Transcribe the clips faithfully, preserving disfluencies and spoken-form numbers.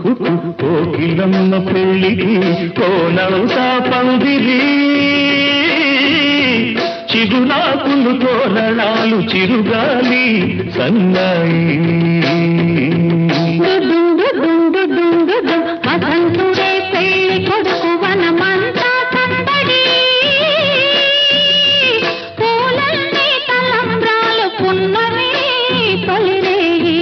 కోకిలమ్మ పెళ్ళికి కోనవుతా పందిరి చిగురాకులు తోరణాలు చిరుగాలి సన్నాయి వసంతుడే పెళ్లి కొడుకు వనమంతా సందడి పూలన్నీ తలంబ్రాలు పున్నమి తొలిరేయి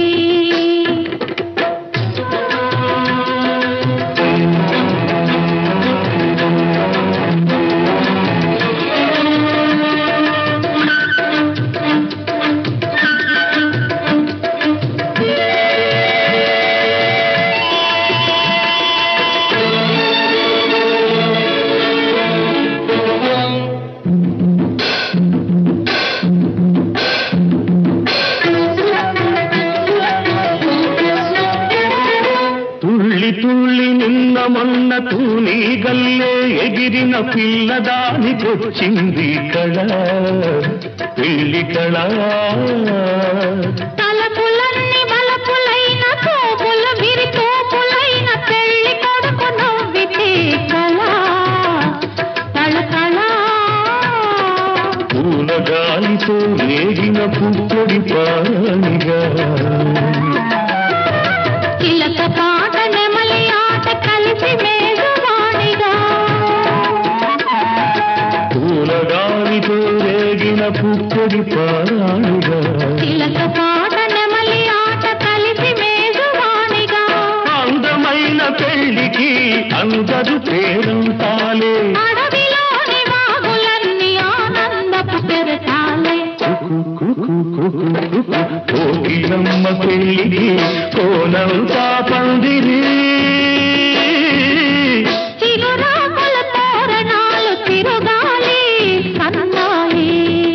తుళ్ళి నిన్న మొన్న తూని గల్లే ఎగిరిన పిల్లదానికొచ్చింది కళ పెళ్లి కళ తలపులన్నీ బలపులైన తోపుల విరి తోపులైన పెళ్లి కొడుకు నవ్వితే కళ కళ కళ పూల గాలితో రేగిన పుప్పొడి పానిగా చిలక పాట నెమలి ఆట కలిసి మేఘవాణిగా పూలగాలితో రేగిన పుప్పొడి పారాణిగా చిలక పాట నెమలి ఆట కలిసి మేఘవాణిగా అందమైన పెళ్లికి అందరు పేరంతాలే అడవిలోని వాగులన్నీ ఆనందపు పెరటాలే కోకిలమ్మ పెళ్ళికి కోనంతా పందిరి చిగురాకుల తోరణాలు తిరుగాలి సన్నాయి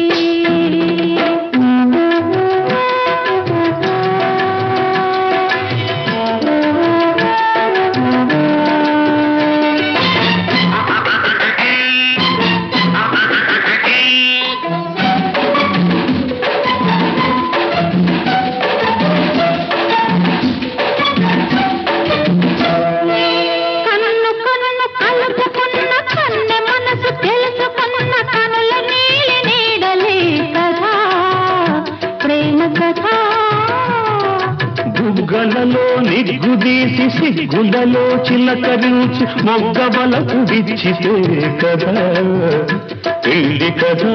గుగ్గలలో నిగ్గుదీసి సిగ్గులలో చిలకరించి మొగ్గబలకు విచ్చితే కదా పెళ్లి కదా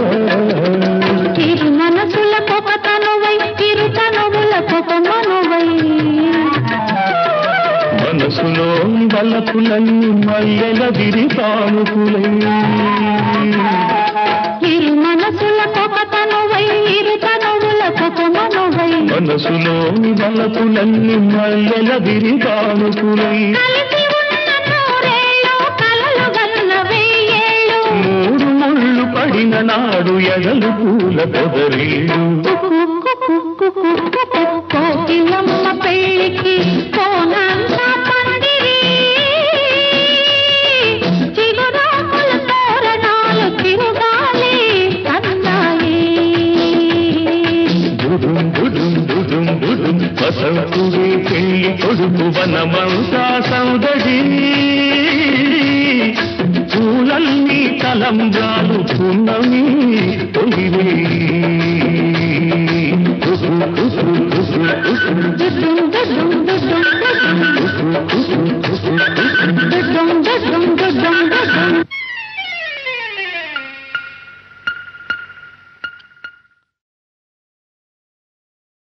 చిరు మనసుల పొగతనువై చిరు తనువుల పొగమనువై మనసులో బలపులన్నీ మల్లెల విరి తానుకులై చిరు మనసుల పొగతనువై ఇరు తనువుల పొగమనువై మనసులో బలపులన్నీ మల్లెల విరి తానుకులై కలిసి ఉన్న నూరేళ్ళు కలలు గన్న వెయ్యేళ్ళు మూడు ముళ్ళు పడిన నాడు ఎగలు పూల పొదరీళ్ళు కోకిలమ్మ పెళ్ళికి కోనంతా పందిరి చిగురాకుల తోరణాలు తిరుగాలి సన్నాయి దుడుం దుడుం దుడుం దుడుం వసంతుడే పెళ్లి కొడుకు వనమంతా సౌదడి పూలన్నీ తలంబ్రాలు పున్నమి తొలివే దుడ్డు